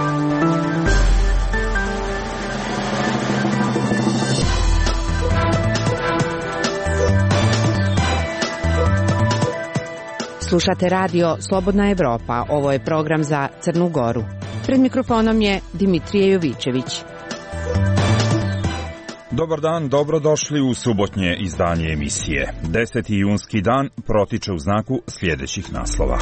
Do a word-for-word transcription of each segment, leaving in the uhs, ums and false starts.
Slušate radio Slobodna Evropa. Ovo je program za Crnu Goru. Pred mikrofonom je Dimitrije Jovićević. Dobar dan, dobrodošli u subotnje izdanje emisije. deseti junski dan protiče u znaku sljedećih naslova.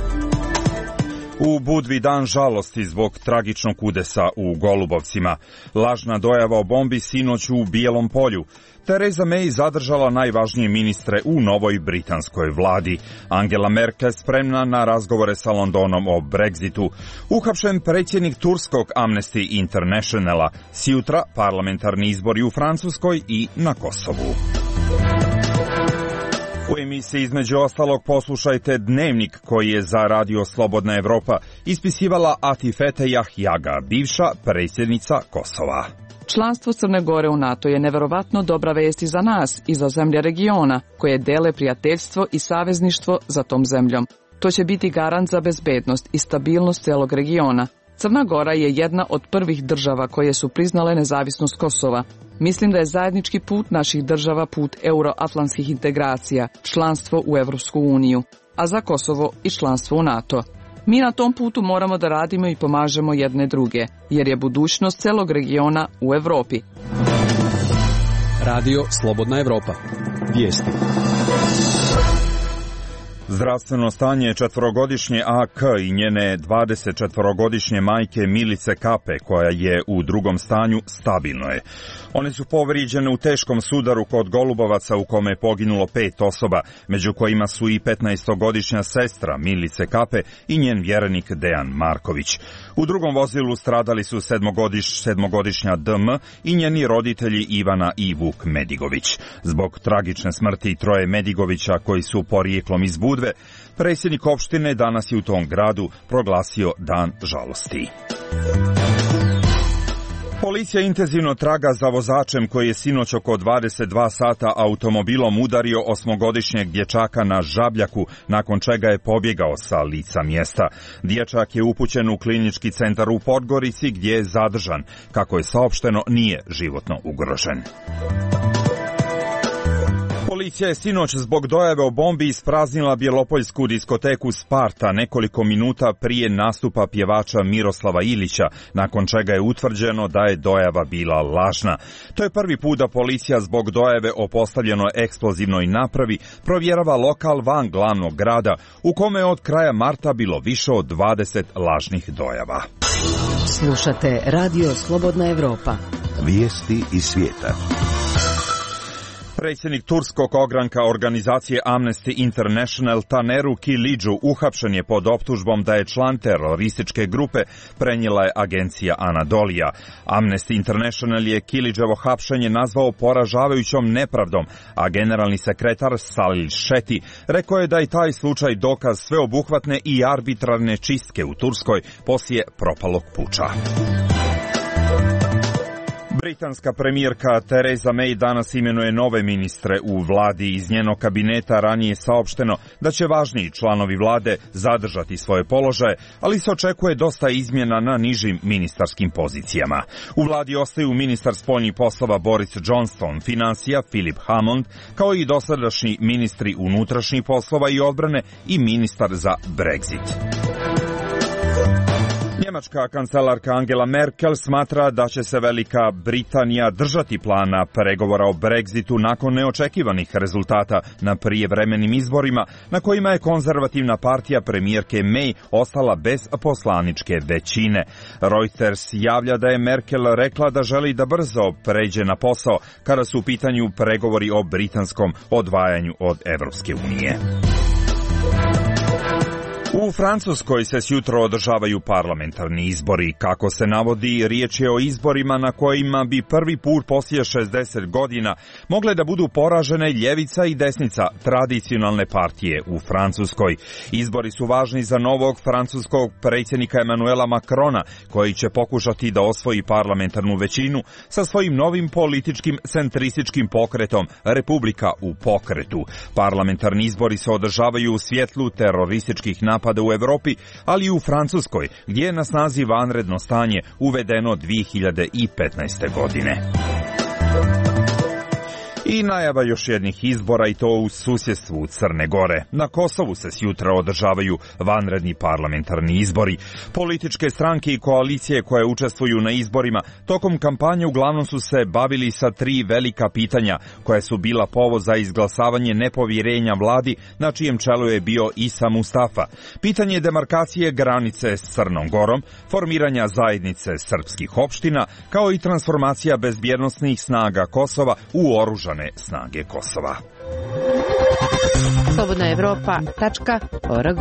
U Budvi dan žalosti zbog tragičnog udesa u Golubovcima. Lažna dojava o bombi sinoć u Bijelom polju. Theresa May zadržala najvažnije ministre u novoj britanskoj vladi. Angela Merkel spremna na razgovore sa Londonom o Brexitu. Uhapšen predsjednik turskog Amnesty Internationala. Sjutra parlamentarni izbori u Francuskoj i na Kosovu. U emisiji između ostalog poslušajte dnevnik koji je za radio Slobodna Evropa ispisivala Atifete Jahjaga, bivša predsjednica Kosova. Članstvo Crne Gore u NATO je neverovatno dobra vest i za nas i za zemlje regiona, koje dele prijateljstvo i savezništvo za tom zemljom. To će biti garant za bezbednost i stabilnost celog regiona. Crna Gora je jedna od prvih država koje su priznale nezavisnost Kosova. Mislim da je zajednički put naših država put euroatlantskih integracija, članstvo u Evropsku uniju, a za Kosovo i članstvo u NATO. Mi na tom putu moramo da radimo i pomažemo jedne druge, jer je budućnost celog regiona u Evropi. Radio Slobodna Evropa. Vijesti. Zdravstveno stanje četvorogodišnje A K i njene dvadesetčetvorogodišnje majke Milice Kape, koja je u drugom stanju, stabilno je. One su povrijeđene u teškom sudaru kod Golubovaca u kome je poginulo pet osoba, među kojima su i petnaestogodišnja sestra Milice Kape i njen vjerenik Dejan Marković. U drugom vozilu stradali su sedmogodiš, sedmogodišnja D M i njeni roditelji Ivana i Vuk Medigović. Zbog tragične smrti troje Medigovića koji su porijeklom iz Budve, predsjednik opštine danas je u tom gradu proglasio dan žalosti. Policija intenzivno traga za vozačem koji je sinoć oko dvadeset dva sata automobilom udario osmogodišnjeg dječaka na Žabljaku, nakon čega je pobjegao sa lica mjesta. Dječak je upućen u klinički centar u Podgorici gdje je zadržan. Kako je saopšteno, nije životno ugrožen. Policija je sinoć zbog dojave o bombi ispraznila bjelopoljsku diskoteku Sparta nekoliko minuta prije nastupa pjevača Miroslava Ilića, nakon čega je utvrđeno da je dojava bila lažna. To je prvi put da policija zbog dojave o postavljenoj eksplozivnoj napravi provjerava lokal van glavnog grada, u kome je od kraja marta bilo više od dvadeset lažnih dojava. Slušate Radio Slobodna Evropa. Vijesti iz svijeta. Predsjednik turskog ogranka organizacije Amnesty International Taneru Kiliću uhapšen je pod optužbom da je član terorističke grupe, prenijela je agencija Anadolija. Amnesty International je Kilićevo hapšenje nazvao poražavajućom nepravdom, a generalni sekretar Salil Šeti rekao je da je taj slučaj dokaz sveobuhvatne i arbitrarne čistke u Turskoj poslije propalog puča. Britanska premijerka Theresa May danas imenuje nove ministre u vladi. Iz njenog kabineta ranije je saopšteno da će važniji članovi vlade zadržati svoje položaje, ali se očekuje dosta izmjena na nižim ministarskim pozicijama. U vladi ostaju ministar spoljnih poslova Boris Johnson, financija Philip Hammond, kao i dosadašnji ministri unutrašnjih poslova i odbrane i ministar za Brexit. Njemačka kancelarka Angela Merkel smatra da će se Velika Britanija držati plana pregovora o Brexitu nakon neočekivanih rezultata na prijevremenim izborima, na kojima je konzervativna partija premijerke May ostala bez poslaničke većine. Reuters javlja da je Merkel rekla da želi da brzo pređe na posao kada su u pitanju pregovori o britanskom odvajanju od Evropske unije. U Francuskoj se sjutro održavaju parlamentarni izbori. Kako se navodi, riječ je o izborima na kojima bi prvi put poslije šezdeset godina mogle da budu poražene ljevica i desnica tradicionalne partije u Francuskoj. Izbori su važni za novog francuskog predsjednika Emmanuela Macrona, koji će pokušati da osvoji parlamentarnu većinu sa svojim novim političkim centrističkim pokretom Republika u pokretu. Parlamentarni izbori se održavaju u svjetlu terorističkih napada zapada u Evropi, ali i u Francuskoj, gdje je na snazi vanredno stanje uvedeno dvije hiljade petnaeste. godine. I najava još jednih izbora, i to u susjedstvu Crne Gore. Na Kosovu se sjutra održavaju vanredni parlamentarni izbori. Političke stranke i koalicije koje učestvuju na izborima tokom kampanje uglavnom su se bavili sa tri velika pitanja koje su bila povod za izglasavanje nepovjerenja vladi na čijem čelu je bio Isa Mustafa. Pitanje demarkacije granice s Crnom Gorom, formiranja zajednice srpskih opština, kao i transformacija bezbjednosnih snaga Kosova u oružane snage Kosova. slobodna evropa tačka org.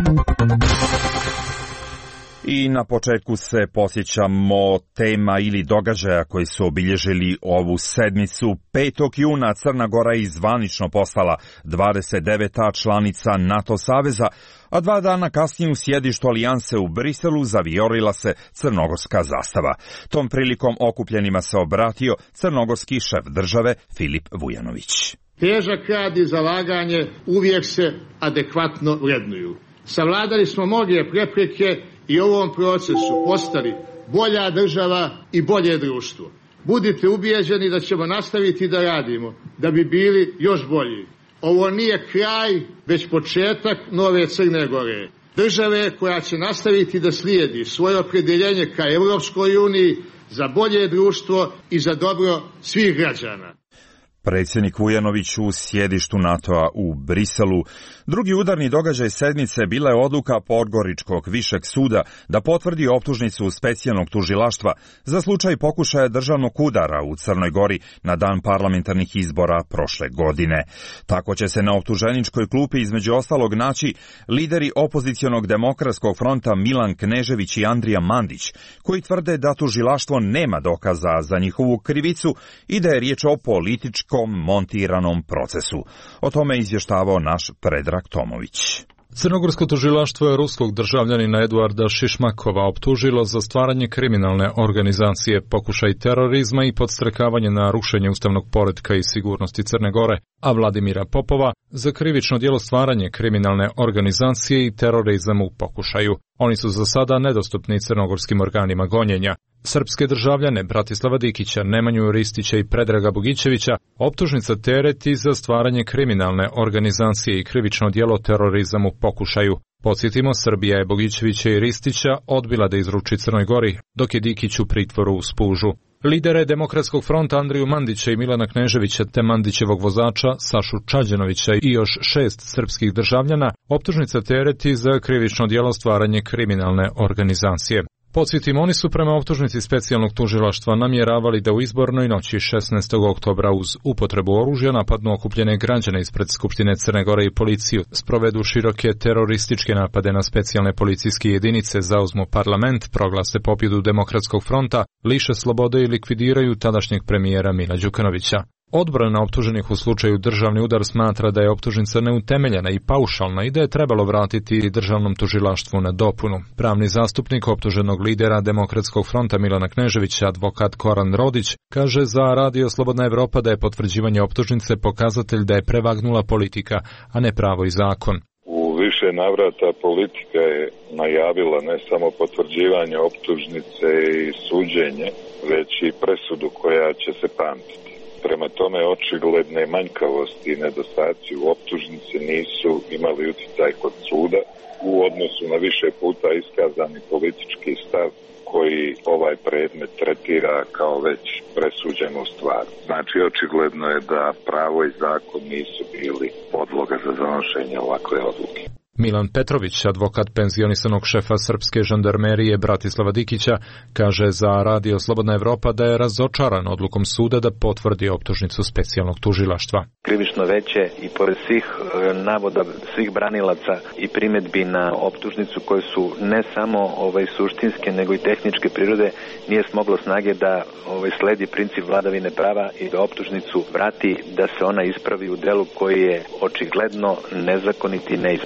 I na početku se posjećamo tema ili događaja koji su obilježili ovu sedmicu. petog juna Crna Gora je zvanično postala dvadeset deveta članica NATO saveza, a dva dana kasnije u sjedištu alijanse u Briselu zavijorila se crnogorska zastava. Tom prilikom okupljenima se obratio crnogorski šef države Filip Vujanović. Težak rad i zalaganje uvijek se adekvatno vrednuju. Savladali smo mnoge prepreke i u ovom procesu postali bolja država i bolje društvo. Budite ubijeđeni da ćemo nastaviti da radimo, da bi bili još bolji. Ovo nije kraj, već početak nove Crne Gore. Države koja će nastaviti da slijedi svoje opredjeljenje ka Europskoj uniji za bolje društvo i za dobro svih građana. Predsjednik Vujanović u sjedištu NATO-a u Briselu. Drugi udarni događaj sedmice bila je odluka Podgoričkog višeg suda da potvrdi optužnicu specijalnog tužilaštva za slučaj pokušaja državnog udara u Crnoj Gori na dan parlamentarnih izbora prošle godine. Tako će se na optuženičkoj klupi između ostalog naći lideri opozicionog demokratskog fronta Milan Knežević i Andrija Mandić, koji tvrde da tužilaštvo nema dokaza za njihovu krivicu i da je riječ o političkom montiranom procesu. O tome je izvještavao naš Predrag Tomović. Crnogorsko tužilaštvo je ruskog državljanina Eduarda Šišmakova optužilo za stvaranje kriminalne organizacije, pokušaj terorizma i podstrekavanje na rušenje ustavnog poretka i sigurnosti Crne Gore, a Vladimira Popova za krivično djelo stvaranje kriminalne organizacije i terorizam u pokušaju. Oni su za sada nedostupni crnogorskim organima gonjenja. Srpske državljane Bratislava Dikića, Nemanju Ristića i Predraga Bogićevića optužnica tereti za stvaranje kriminalne organizacije i krivično djelo terorizam u pokušaju. Podsjetimo, Srbija je Bogićevića i Ristića odbila da izruči Crnoj Gori, dok je Dikić u pritvoru u Spužu. Lidere Demokratskog fronta Andriju Mandića i Milana Kneževića te Mandićevog vozača Sašu Čađanovića i još šest srpskih državljana optužnica tereti za krivično djelo stvaranje kriminalne organizacije. Podsjetimo, oni su prema optužnici specijalnog tužilaštva namjeravali da u izbornoj noći šesnaestog oktobra uz upotrebu oružja napadnu okupljene građane ispred Skupštine Crne Gore i policiju, sprovedu široke terorističke napade na specijalne policijske jedinice, zauzmu parlament, proglase pobjedu Demokratskog fronta, liše slobode i likvidiraju tadašnjeg premijera Mila Đukanovića. Odbrana optuženih u slučaju državni udar smatra da je optužnica neutemeljena i paušalna i da je trebalo vratiti državnom tužilaštvu na dopunu. Pravni zastupnik optuženog lidera Demokratskog fronta Milana Kneževića, advokat Koran Rodić, kaže za Radio Slobodna Evropa da je potvrđivanje optužnice pokazatelj da je prevagnula politika, a ne pravo i zakon. U više navrata politika je najavila ne samo potvrđivanje optužnice i suđenje, već i presudu koja će se pamtiti. Prema tome, očigledne manjkavosti i nedostaci u optužnici nisu imali utjecaj kod suda u odnosu na više puta iskazani politički stav koji ovaj predmet tretira kao već presuđenu stvar. Znači, očigledno je da pravo i zakon nisu bili podloga za donošenje ovakve odluke. Milan Petrović, advokat penzionisanog šefa srpske žandarmerije Bratislava Dikića, kaže za Radio Slobodna Evropa da je razočaran odlukom suda da potvrdi optužnicu specijalnog tužilaštva. Krivično veće i pored svih navoda svih branilaca i primjedbi na optužnicu koje su ne samo ovaj suštinske nego i tehničke prirode, nije smoglo snage da ovaj sledi princip vladavine prava i da optužnicu vrati, da se ona ispravi u delu koji je očigledno nezakonit i neispravan.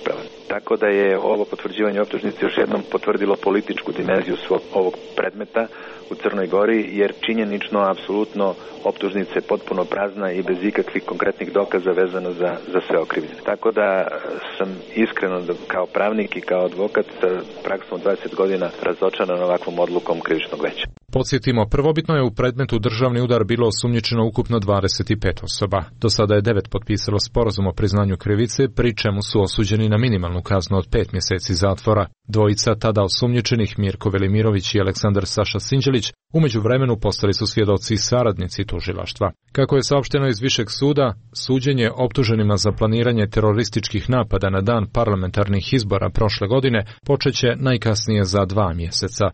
Tako da je ovo potvrđivanje optužnice još jednom potvrdilo političku dimenziju svog ovog predmeta u Crnoj Gori, jer činjenično, apsolutno, optužnica je potpuno prazna i bez ikakvih konkretnih dokaza vezano za, za sve okrivljene. Tako da sam iskreno kao pravnik i kao advokat sa praksom dvadeset godina razočaran ovakvom odlukom krivičnog veća. Podsjetimo, prvobitno je u predmetu državni udar bilo osumnjičeno ukupno dvadeset pet osoba. Do sada je devet potpisalo sporazum o priznanju krivice, pri čemu su osuđeni na minimalnu kaznu od pet mjeseci zatvora. Dvojica tada osumnjičenih, Mirko Velimirović i Aleksandar Saša Sinđelić, u međuvremenu postali su svjedoci i saradnici tužilaštva. Kako je saopšteno iz Višeg suda, suđenje optuženima za planiranje terorističkih napada na dan parlamentarnih izbora prošle godine počeće najkasnije za dva mjeseca.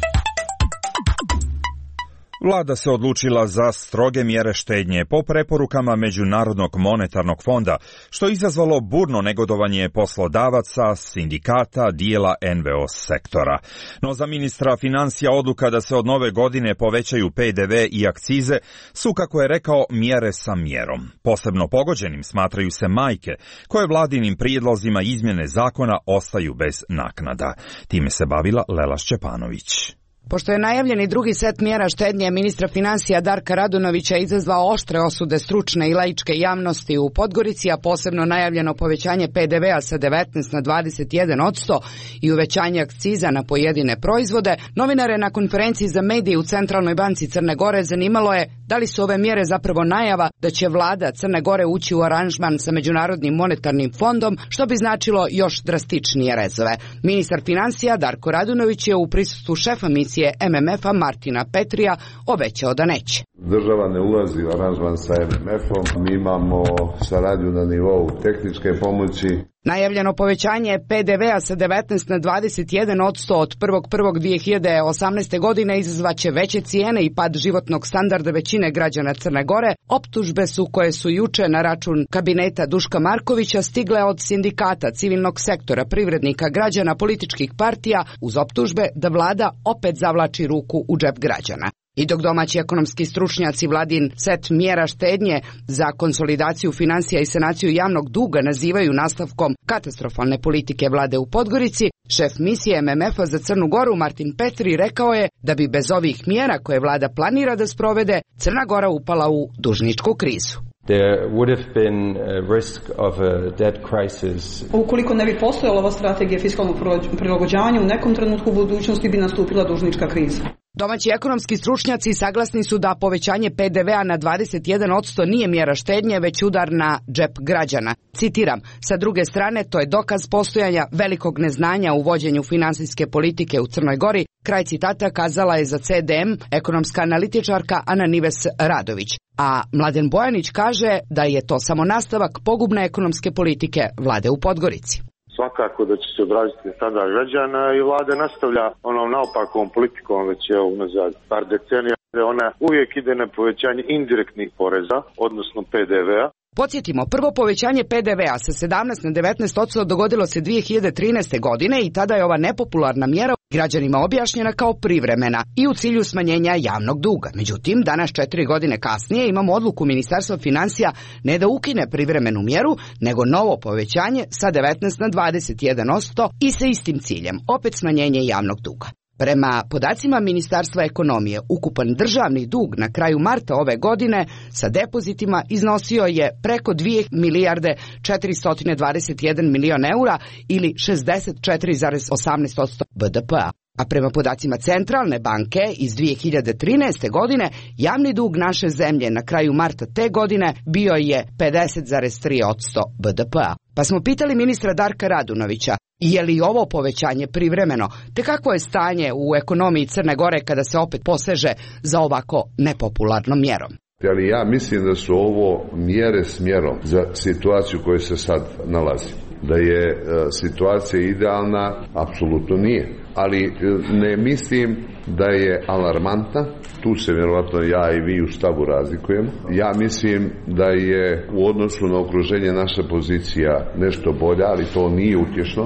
Vlada se odlučila za stroge mjere štednje po preporukama Međunarodnog monetarnog fonda, što je izazvalo burno negodovanje poslodavaca, sindikata, dijela en ve o sektora. No za ministra financija odluka da se od nove godine povećaju pe de ve i akcize su, kako je rekao, mjere sa mjerom. Posebno pogođenim smatraju se majke, koje vladinim prijedlozima izmjene zakona ostaju bez naknada. Time se bavila Lela Šćepanović. Pošto je najavljeni drugi set mjera štednje ministra financija Darka Radunovića izazvao oštre osude stručne i laičke javnosti u Podgorici, a posebno najavljeno povećanje pe de vea sa devetnaest na dvadeset jedan posto i uvećanje akciza na pojedine proizvode, novinare na konferenciji za medije u Centralnoj banci Crne Gore zanimalo je da li su ove mjere zapravo najava da će vlada Crne Gore ući u aranžman sa Međunarodnim monetarnim fondom, što bi značilo još drastičnije rezove. Ministar financija Darko Radunović je u prisustvu šefa misije em em efa Martina Petrija obećao da neće. Država ne ulazi u aranžman sa em em efom, mi imamo saradnju na nivou tehničke pomoći. Najavljeno povećanje pe de vea sa devetnaest na dvadeset jedan posto od prvog prvog dvije hiljade osamnaeste. godine izazvaće veće cijene i pad životnog standarda većine građana Crne Gore. Optužbe su koje su juče na račun kabineta Duška Markovića stigle od sindikata, civilnog sektora, privrednika, građana, političkih partija, uz optužbe da vlada opet zavlači ruku u džep građana. I dok domaći ekonomski stručnjaci vladin set mjera štednje za konsolidaciju financija i sanaciju javnog duga nazivaju nastavkom katastrofalne politike vlade u Podgorici, šef misije em em efa za Crnu Goru Martin Petri rekao je da bi bez ovih mjera koje vlada planira da sprovede, Crna Gora upala u dužničku krizu. There would have been a risk of a debt crisis. Ukoliko ne bi postojala ova strategija fiskalnog prilagođavanja, u nekom trenutku u budućnosti bi nastupila dužnička kriza. Domaći ekonomski stručnjaci saglasni su da povećanje pe de vea na dvadeset jedan posto nije mjera štednje, već udar na džep građana. Citiram, sa druge strane, to je dokaz postojanja velikog neznanja u vođenju finansijske politike u Crnoj Gori, kraj citata kazala je za ce de em ekonomska analitičarka Ana Nives Radović. A Mladen Bojanić kaže da je to samo nastavak pogubne ekonomske politike vlade u Podgorici. Svakako da će se odraziti standard građana i vlada nastavlja onom naopakom politikom već je unazad par decenija. Ona uvijek ide na povećanje indirektnih poreza, odnosno pe de vea. Podsjetimo, prvo povećanje pe de vea sa sedamnaest na devetnaest posto dogodilo se dvije hiljade trinaeste. godine i tada je ova nepopularna mjera građanima objašnjena kao privremena i u cilju smanjenja javnog duga. Međutim, danas četiri godine kasnije imamo odluku Ministarstva financija ne da ukine privremenu mjeru, nego novo povećanje sa devetnaest na dvadeset jedan posto i sa istim ciljem, opet smanjenje javnog duga. Prema podacima Ministarstva ekonomije, ukupan državni dug na kraju marta ove godine sa depozitima iznosio je preko dvije milijarde četiristo dvadeset jedan milion eura ili šezdeset četiri zarez osamnaest posto be de pea. A prema podacima Centralne banke iz dvije hiljade trinaeste. godine, javni dug naše zemlje na kraju marta te godine bio je pedeset zarez tri posto be de pea. Pa smo pitali ministra Darka Radunovića, je li ovo povećanje privremeno, te kakvo je stanje u ekonomiji Crne Gore kada se opet poseže za ovako nepopularnom mjerom? Ali ja mislim da su ovo mjere s mjerom za situaciju u kojoj se sad nalazi. Da je e, situacija idealna, apsolutno nije. Ali e, ne mislim da je alarmantna, tu se vjerovatno ja i vi u stavu razlikujemo. Ja mislim da je u odnosu na okruženje naša pozicija nešto bolja, ali to nije utješno.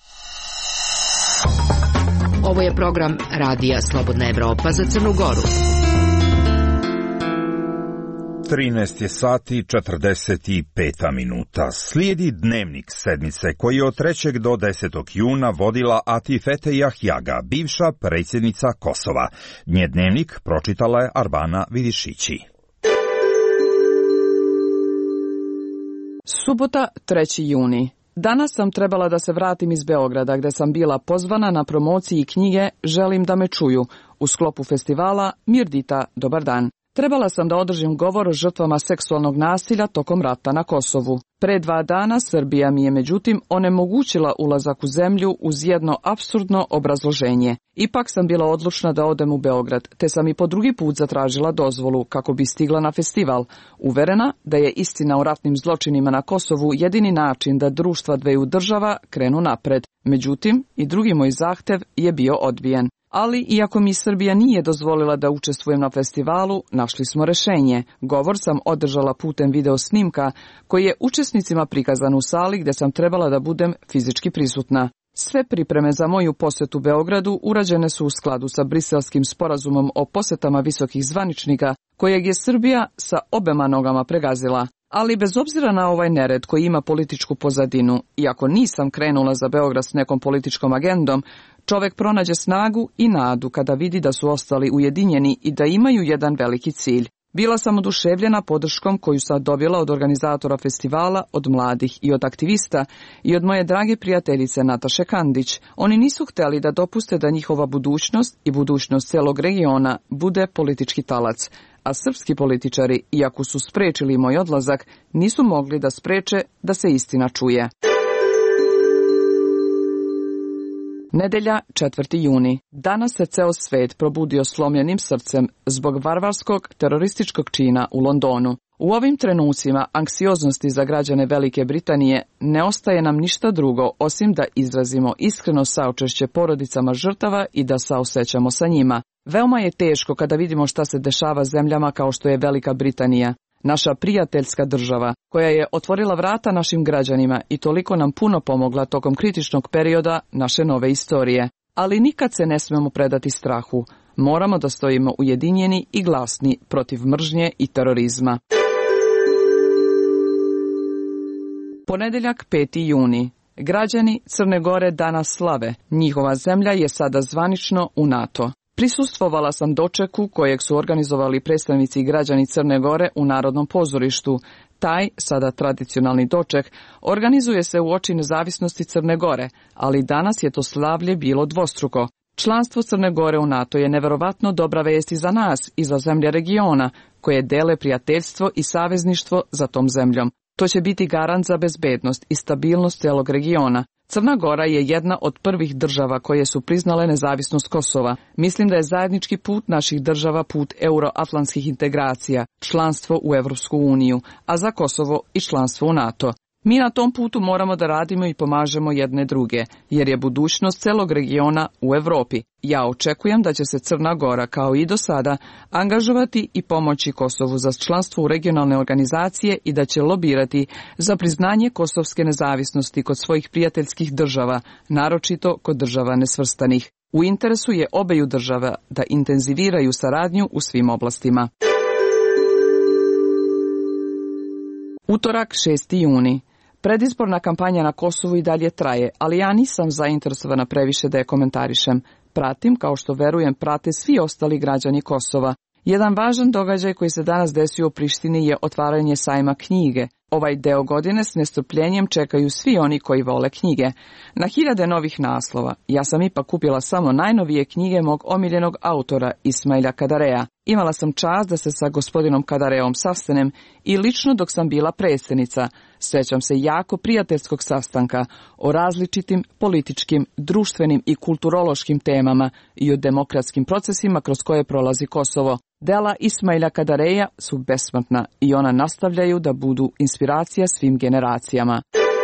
Ovo je program Radija Slobodna Evropa za Crnu Goru. trinaest je sati četrdeset pet minuta. Slijedi dnevnik sedmice koji je od trećeg do desetog juna vodila Atifete Jahjaga, bivša predsjednica Kosova. Nje dnevnik pročitala je Arbana Vidišići. Subota, treći juni. Danas sam trebala da se vratim iz Beograda, gde sam bila pozvana na promociji knjige Želim da me čuju u sklopu festivala Mirdita, dobar dan. Trebala sam da održim govor o žrtvama seksualnog nasilja tokom rata na Kosovu. Pre dva dana Srbija mi je međutim onemogućila ulazak u zemlju uz jedno apsurdno obrazloženje. Ipak sam bila odlučna da odem u Beograd, te sam i po drugi put zatražila dozvolu kako bi stigla na festival, uverena da je istina o ratnim zločinima na Kosovu jedini način da društva dveju država krenu napred. Međutim, i drugi moj zahtev je bio odbijen. Ali, iako mi Srbija nije dozvolila da učestvujem na festivalu, našli smo rešenje. Govor sam održala putem video snimka, koji je učesnicima prikazan u sali gde sam trebala da budem fizički prisutna. Sve pripreme za moju posetu Beogradu urađene su u skladu sa Briselskim sporazumom o posetama visokih zvaničnika, kojeg je Srbija sa obema nogama pregazila. Ali bez obzira na ovaj nered koji ima političku pozadinu, iako nisam krenula za Beograd s nekom političkom agendom, čovek pronađe snagu i nadu kada vidi da su ostali ujedinjeni i da imaju jedan veliki cilj. Bila sam oduševljena podrškom koju sam dobila od organizatora festivala, od mladih i od aktivista i od moje drage prijateljice Nataše Kandić. Oni nisu hteli da dopuste da njihova budućnost i budućnost celog regiona bude politički talac, a srpski političari, iako su sprečili moj odlazak, nisu mogli da spreče da se istina čuje. Nedelja, četvrti juni. Danas se ceo svet probudio slomljenim srcem zbog varvarskog terorističkog čina u Londonu. U ovim trenucima anksioznosti za građane Velike Britanije ne ostaje nam ništa drugo osim da izrazimo iskreno saučešće porodicama žrtava i da saosećamo sa njima. Veoma je teško kada vidimo šta se dešava zemljama kao što je Velika Britanija, naša prijateljska država, koja je otvorila vrata našim građanima i toliko nam puno pomogla tokom kritičnog perioda naše nove istorije. Ali nikad se ne smemo predati strahu. Moramo da stojimo ujedinjeni i glasni protiv mržnje i terorizma. Ponedeljak, peti juni. Građani Crne Gore danas slave. Njihova zemlja je sada zvanično u NATO. Prisustvovala sam dočeku kojeg su organizovali predstavnici i građani Crne Gore u Narodnom pozorištu. Taj, sada tradicionalni doček, organizuje se u oči nezavisnosti Crne Gore, ali danas je to slavlje bilo dvostruko. Članstvo Crne Gore u NATO je neverovatno dobra vest i za nas i za zemlje regiona, koje dele prijateljstvo i savezništvo za tom zemljom. To će biti garant za bezbednost i stabilnost celog regiona. Crna Gora je jedna od prvih država koje su priznale nezavisnost Kosova. Mislim da je zajednički put naših država put euroatlantskih integracija, članstvo u Evropsku uniju, a za Kosovo i članstvo u NATO. Mi na tom putu moramo da radimo i pomažemo jedne druge, jer je budućnost celog regiona u Evropi. Ja očekujem da će se Crna Gora, kao i do sada, angažovati i pomoći Kosovu za članstvo u regionalne organizacije i da će lobirati za priznanje kosovske nezavisnosti kod svojih prijateljskih država, naročito kod država nesvrstanih. U interesu je obeju država da intenziviraju saradnju u svim oblastima. Utorak, šesti juni. Predizborna kampanja na Kosovu i dalje traje, ali ja nisam zainteresovana previše da je komentarišem. Pratim, kao što verujem prate svi ostali građani Kosova. Jedan važan događaj koji se danas desio u Prištini je otvaranje sajma knjige. Ovaj deo godine s nestrpljenjem čekaju svi oni koji vole knjige. Na hiljade novih naslova. Ja sam ipak kupila samo najnovije knjige mog omiljenog autora Ismaila Kadareja. Imala sam čast da se sa gospodinom Kadareom sastanem i lično dok sam bila predsjednica. Sećam se jako prijateljskog sastanka o različitim političkim, društvenim i kulturološkim temama i o demokratskim procesima kroz koje prolazi Kosovo. Dela Ismaila Kadareja su besmrtna i ona nastavljaju da budu inspiracija svim generacijama.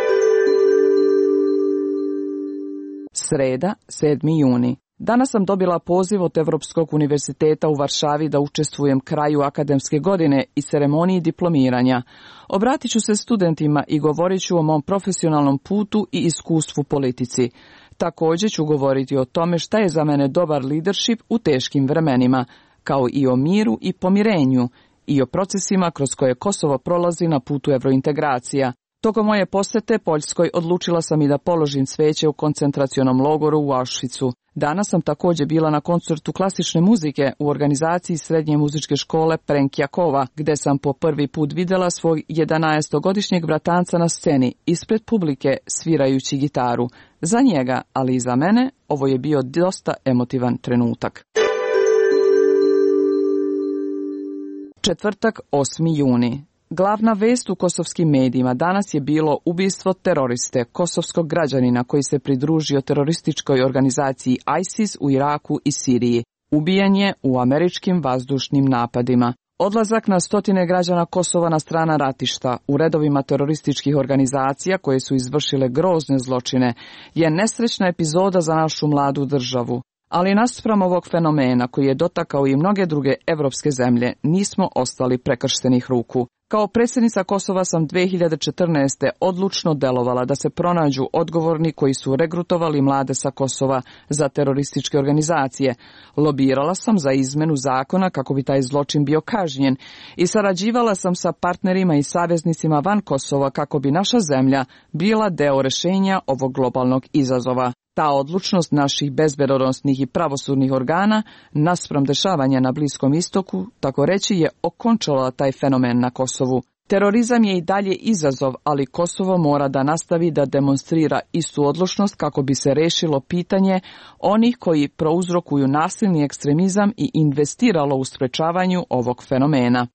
Sreda, sedmi juni. Danas sam dobila poziv od Evropskog univerziteta u Varšavi da učestvujem kraju akademske godine i ceremoniji diplomiranja. Obratit ću se studentima i govorit ću o mom profesionalnom putu i iskustvu politici. Također ću govoriti o tome šta je za mene dobar leadership u teškim vremenima, kao i o miru i pomirenju i o procesima kroz koje Kosovo prolazi na putu evrointegracija. Tokom moje posete Poljskoj odlučila sam i da položim cveće u koncentracionom logoru u Auschwitzu. Danas sam također bila na koncertu klasične muzike u organizaciji srednje muzičke škole Prenkjakova, gde sam po prvi put vidjela svog jedanaestogodišnjeg bratanca na sceni ispred publike svirajući gitaru. Za njega, ali i za mene, ovo je bio dosta emotivan trenutak. Četvrtak, osmi juni. Glavna vest u kosovskim medijima danas je bilo ubistvo teroriste, kosovskog građanina koji se pridružio terorističkoj organizaciji ISIS u Iraku i Siriji. Ubijen je u američkim vazdušnim napadima. Odlazak na stotine građana Kosova na strana ratišta u redovima terorističkih organizacija koje su izvršile grozne zločine je nesrećna epizoda za našu mladu državu. Ali naspram ovog fenomena koji je dotakao i mnoge druge evropske zemlje, nismo ostali prekrštenih ruku. Kao predsjednica Kosova sam dve hiljade četrnaeste. odlučno delovala da se pronađu odgovorni koji su regrutovali mlade sa Kosova za terorističke organizacije. Lobirala sam za izmenu zakona kako bi taj zločin bio kažnjen i sarađivala sam sa partnerima i saveznicima van Kosova kako bi naša zemlja bila deo rješenja ovog globalnog izazova. Ta odlučnost naših bezbednosnih i pravosudnih organa naspram dešavanja na Bliskom istoku, tako reći, je okončala taj fenomen na Kosovu. Terorizam je i dalje izazov, ali Kosovo mora da nastavi da demonstrira istu odlučnost kako bi se rešilo pitanje onih koji prouzrokuju nasilni ekstremizam i investiralo u sprečavanju ovog fenomena.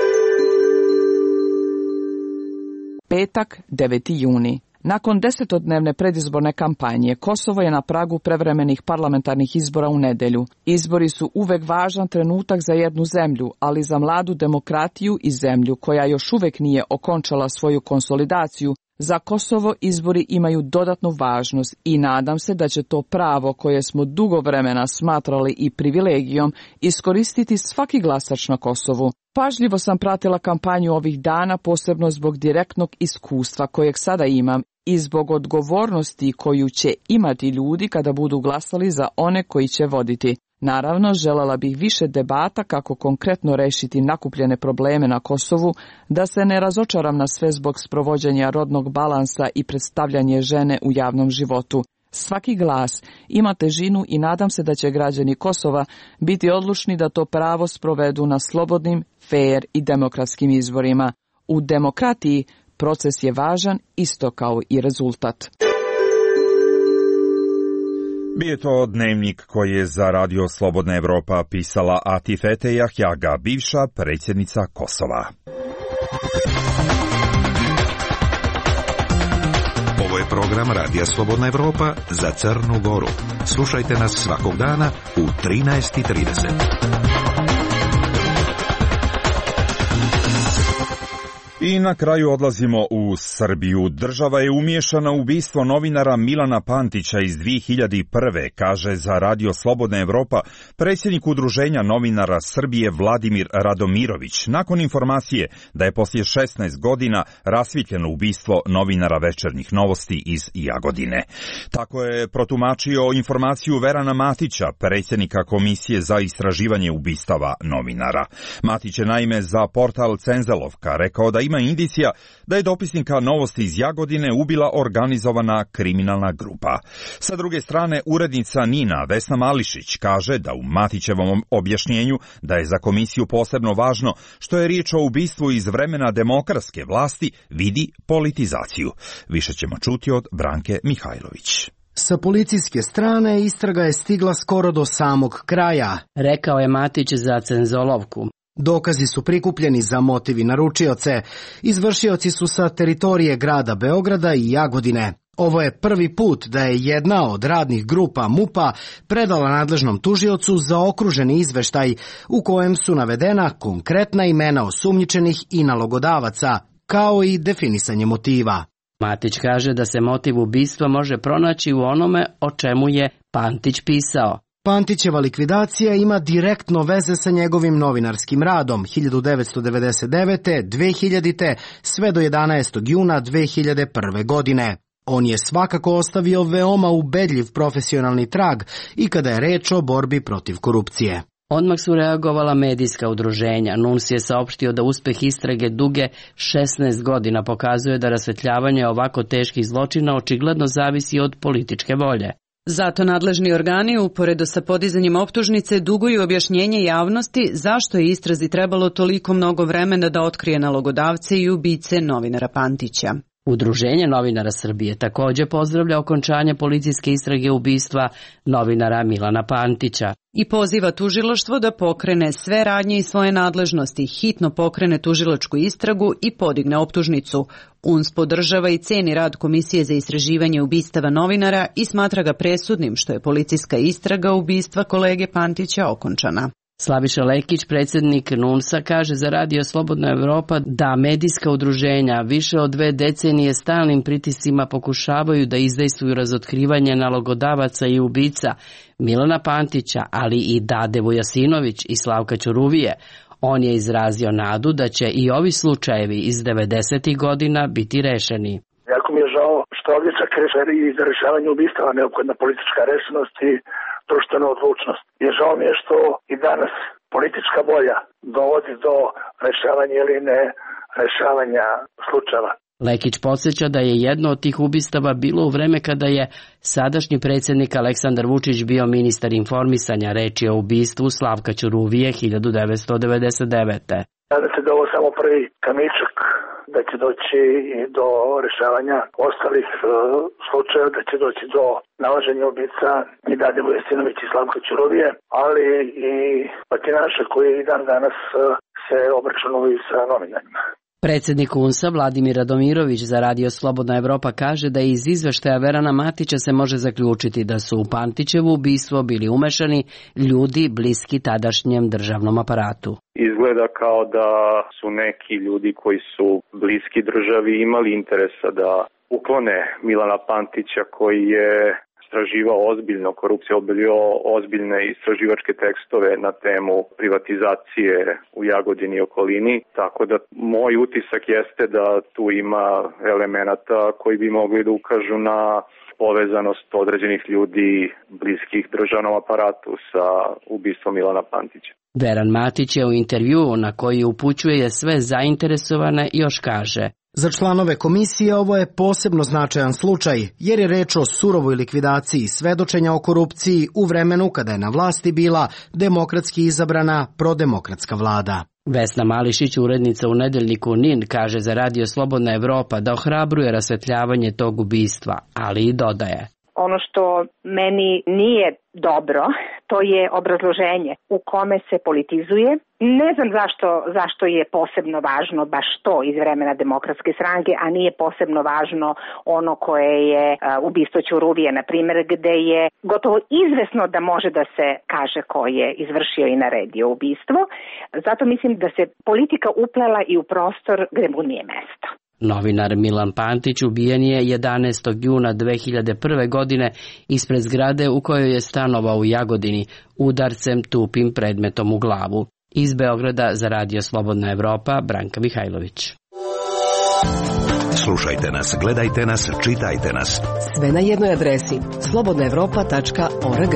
Petak, deveti juni. Nakon desetodnevne predizborne kampanje, Kosovo je na pragu prevremenih parlamentarnih izbora u nedelju. Izbori su uvek važan trenutak za jednu zemlju, ali za mladu demokratiju i zemlju koja još uvek nije okončala svoju konsolidaciju, za Kosovo izbori imaju dodatnu važnost i nadam se da će to pravo koje smo dugo vremena smatrali i privilegijom iskoristiti svaki glasač na Kosovu. Pažljivo sam pratila kampanju ovih dana, posebno zbog direktnog iskustva kojeg sada imam i zbog odgovornosti koju će imati ljudi kada budu glasali za one koji će voditi. Naravno, željela bih više debata kako konkretno rešiti nakupljene probleme na Kosovu, da se ne razočaram na sve zbog sprovođenja rodnog balansa i predstavljanje žene u javnom životu. Svaki glas ima težinu i nadam se da će građani Kosova biti odlučni da to pravo sprovedu na slobodnim, fair i demokratskim izborima. U demokratiji proces je važan isto kao i rezultat. Bio je to dnevnik koji je za Radio Slobodna Evropa pisala Atifete Jahjaga, bivša predsjednica Kosova. Ovo je program Radija Slobodna Evropa za Crnu Goru. Slušajte nas svakog dana u trinaest i trideset. I na kraju odlazimo u Srbiju. Država je umiješana u ubistvo novinara Milana Pantića iz dvije hiljade prve. kaže za Radio Slobodna Evropa predsjednik Udruženja novinara Srbije Vladimir Radomirović, nakon informacije da je poslije šesnaest godina rasvjetljeno ubistvo novinara Večernjih novosti iz Jagodine. Tako je protumačio informaciju Verana Matića, predsjednika Komisije za istraživanje ubistava novinara. Matić je naime za portal Cenzelovka rekao da ima indicija da je dopisnika Novosti iz Jagodine ubila organizovana kriminalna grupa. Sa druge strane, urednica Nina Vesna Mališić kaže da u Matićevom objašnjenju da je za komisiju posebno važno što je riječ o ubistvu iz vremena demokratske vlasti vidi politizaciju. Više ćemo čuti od Branke Mihajlović. Sa policijske strane istraga je stigla skoro do samog kraja, rekao je Matić za Cenzolovku. Dokazi su prikupljeni za motiv i naručioce. Izvršioci su sa teritorije grada Beograda i Jagodine. Ovo je prvi put da je jedna od radnih grupa MUP-a predala nadležnom tužiocu zaokruženi izveštaj u kojem su navedena konkretna imena osumnjičenih i nalogodavaca, kao i definisanje motiva. Matić kaže da se motiv ubistva može pronaći u onome o čemu je Pantić pisao. Pantićeva likvidacija ima direktno veze sa njegovim novinarskim radom hiljadu devetsto devedeset devete. do dve hiljadite. sve do jedanaestog juna dve hiljade prve. godine. On je svakako ostavio veoma ubedljiv profesionalni trag i kada je reč o borbi protiv korupcije. Odmah su reagovala medijska udruženja. Nuns je saopštio da uspeh istrage duge šesnaest godina pokazuje da rasvetljavanje ovako teških zločina očigledno zavisi od političke volje. Zato nadležni organi, uporedo sa podizanjem optužnice, duguju objašnjenje javnosti zašto je istrazi trebalo toliko mnogo vremena da otkrije nalogodavce i ubice novinara Pantića. Udruženje novinara Srbije također pozdravlja okončanje policijske istrage ubistva novinara Milana Pantića. I poziva tužilaštvo da pokrene sve radnje i svoje nadležnosti, hitno pokrene tužilačku istragu i podigne optužnicu. U N S podržava i ceni rad Komisije za istraživanje ubistava novinara i smatra ga presudnim što je policijska istraga ubistva kolege Pantića okončana. Slaviša Lekić, predsjednik Nunsa, kaže za Radio Slobodna Evropa da medijska udruženja više od dve decenije stalnim pritiscima pokušavaju da izdejstvuju razotkrivanje nalogodavaca i ubica Milana Pantića, ali i Dade Vujasinović i Slavka Ćuruvije. On je izrazio nadu da će i ovi slučajevi iz devedesetih godina biti rešeni. Jako mi je žao što ovdje čak i za rešavanje ubistava neophodna politička rešenost i društvena odlučnost. I žao mi je što i danas politička volja dovodi do rešavanja ili ne rešavanja slučajeva. Lekić podsjeća da je jedno od tih ubistava bilo u vreme kada je sadašnji predsjednik Aleksandar Vučić bio ministar informisanja. Reč je o ubistvu Slavka Ćuruvije hiljadu devetsto devedeset devete. Nadam se da ovo samo prvi kamičak, da će doći i do rešavanja ostalih uh, slučajeva, da će doći do nalaženja ubica i Dade Vujasinović i Slavka Ćuruvije, ali i batinaša koji i dan danas uh, se obračunaju sa novinarima. Predsjednik U N S-a Vladimir Radomirović za Radio Slobodna Evropa kaže da iz izveštaja Verana Matića se može zaključiti da su u Pantićevo ubistvo bili umešani ljudi bliski tadašnjem državnom aparatu. Izgleda kao da su neki ljudi koji su bliski državi imali interesa da uklone Milana Pantića koji je istraživao ozbiljno korupciju, objavio ozbiljne istraživačke tekstove na temu privatizacije u Jagodini i okolini, tako da moj utisak jeste da tu ima elemenata koji bi mogli da ukažu na povezanost određenih ljudi bliskih državnom aparatu sa ubistvom Milana Pantića. Veran Matić je u intervju na koji upućuje sve zainteresovane još kaže: Za članove komisije ovo je posebno značajan slučaj, jer je reč o surovoj likvidaciji svedočenja o korupciji u vremenu kada je na vlasti bila demokratski izabrana prodemokratska vlada. Vesna Mališić, urednica u nedeljniku N I N, kaže za Radio Slobodna Evropa da ohrabruje rasvetljavanje tog ubistva, ali i dodaje: Ono što meni nije dobro, to je obrazloženje u kome se politizuje. Ne znam zašto, zašto je posebno važno baš to iz vremena Demokratske stranke, a nije posebno važno ono koje je uh, ubistvo Ćuruvije, na primjer, gde je gotovo izvesno da može da se kaže ko je izvršio i naredio ubistvo. Zato mislim da se politika uplela i u prostor gde mu nije mesto. Novinar Milan Pantić ubijen je jedanaestog juna dve hiljade prve. godine ispred zgrade u kojoj je stanovao u Jagodini udarcem tupim predmetom u glavu. Iz Beograda za Radio Slobodna Evropa, Branka Mihajlović. Slušajte nas, gledajte nas, čitajte nas. Sve na jednoj adresi slobodna evropa tačka org.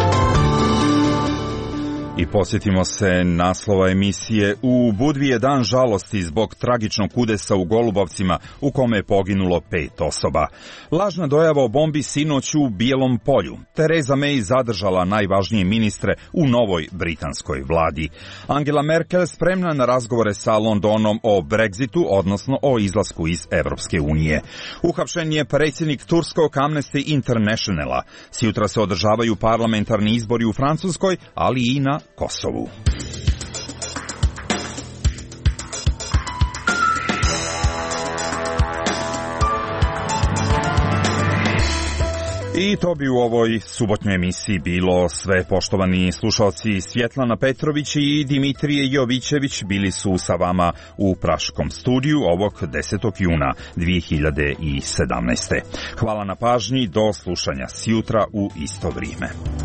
I posjetimo se naslova emisije. U Budvi je dan žalosti zbog tragičnog udesa u Golubovcima u kome je poginulo pet osoba. Lažna dojava o bombi sinoć u Bijelom polju. Theresa May zadržala najvažnije ministre u novoj britanskoj vladi. Angela Merkel spremna na razgovore sa Londonom o Brexitu, odnosno o izlasku iz Evropske unije. Uhapšen je predsjednik turskog Amnesty Internationala. Sjutra se održavaju parlamentarni izbori u Francuskoj, ali i na Kosovu. I to bi u ovoj subotnjoj emisiji bilo sve. Poštovani slušalci, Svjetlana Petrović i Dimitrije Jovićević bili su sa vama u Praškom studiju ovog desetog juna dvije hiljade sedamnaeste. Hvala na pažnji, do slušanja sjutra u isto vrijeme.